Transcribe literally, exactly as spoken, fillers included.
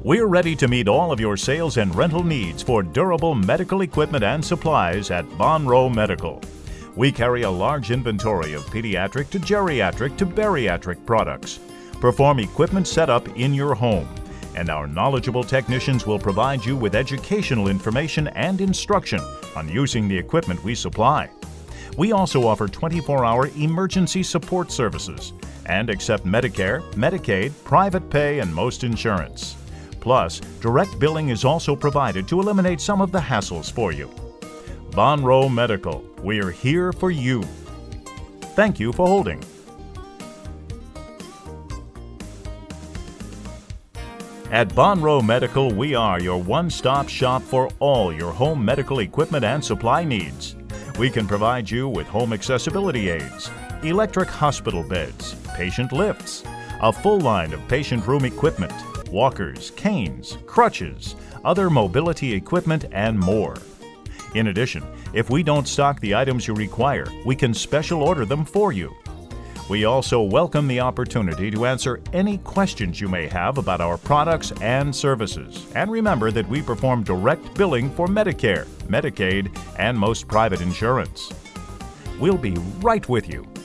We're ready to meet all of your sales and rental needs for durable medical equipment and supplies at Bonrow Medical. We carry a large inventory of pediatric to geriatric to bariatric products. Perform equipment setup in your home, and our knowledgeable technicians will provide you with educational information and instruction on using the equipment we supply. We also offer twenty-four hour emergency support services and accept Medicare, Medicaid, private pay, and most insurance. Plus, direct billing is also provided to eliminate some of the hassles for you. Bonrow Medical, we're here for you. Thank you for holding. At Bonrow Medical, we are your one-stop shop for all your home medical equipment and supply needs. We can provide you with home accessibility aids, electric hospital beds, patient lifts, a full line of patient room equipment, walkers, canes, crutches, other mobility equipment, and more. In addition, if we don't stock the items you require, we can special order them for you. We also welcome the opportunity to answer any questions you may have about our products and services. And remember that we perform direct billing for Medicare, Medicaid, and most private insurance. We'll be right with you.